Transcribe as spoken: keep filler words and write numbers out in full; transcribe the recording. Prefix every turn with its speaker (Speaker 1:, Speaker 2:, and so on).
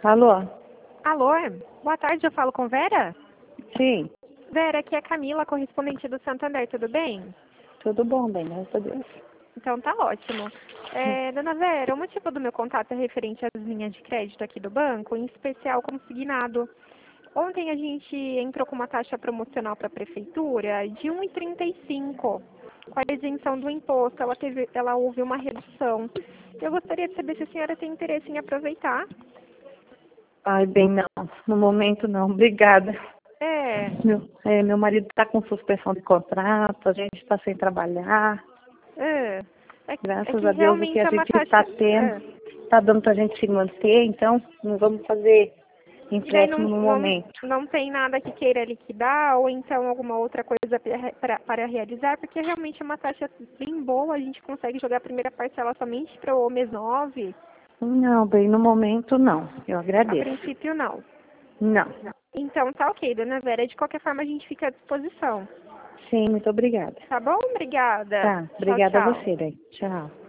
Speaker 1: Alô?
Speaker 2: Alô, boa tarde, eu falo com Vera?
Speaker 1: Sim,
Speaker 2: Vera, aqui é a Camila, correspondente do Santander, tudo bem?
Speaker 1: tudo bom, bem, graças a Deus.
Speaker 2: Então tá ótimo. É, dona Vera, o motivo do meu contato é referente às linhas de crédito aqui do banco, em especial consignado. Ontem a gente entrou com uma taxa promocional para a prefeitura de um vírgula trinta e cinco. Com a isenção do imposto, ela, teve, ela houve uma redução. Eu gostaria de saber se a senhora tem interesse em aproveitar.
Speaker 1: Ai, bem, não, no momento não, obrigada.
Speaker 2: É,
Speaker 1: Meu, é, meu marido está com suspensão de contrato, a gente está sem trabalhar.
Speaker 2: é, é, que- é
Speaker 1: Graças
Speaker 2: que
Speaker 1: a Deus o que
Speaker 2: realmente
Speaker 1: a
Speaker 2: é uma
Speaker 1: gente
Speaker 2: taxa...
Speaker 1: está tendo
Speaker 2: É.
Speaker 1: está dando para a gente se manter, então não vamos fazer
Speaker 2: E daí não,
Speaker 1: empréstimo no
Speaker 2: não,
Speaker 1: momento.
Speaker 2: não tem nada que queira liquidar ou então alguma outra coisa pra- pra- para realizar, porque realmente é uma taxa bem boa, a gente consegue jogar a primeira parcela somente para o mês nove.
Speaker 1: Não, bem, no momento não, eu
Speaker 2: A
Speaker 1: agradeço.
Speaker 2: princípio não.
Speaker 1: Não.
Speaker 2: Então tá ok, dona Vera, de qualquer forma a gente fica à disposição.
Speaker 1: Sim, muito obrigada.
Speaker 2: Tá bom? Obrigada.
Speaker 1: Tá,
Speaker 2: Tchau,
Speaker 1: obrigada a
Speaker 2: tchau.
Speaker 1: você, bem. Tchau.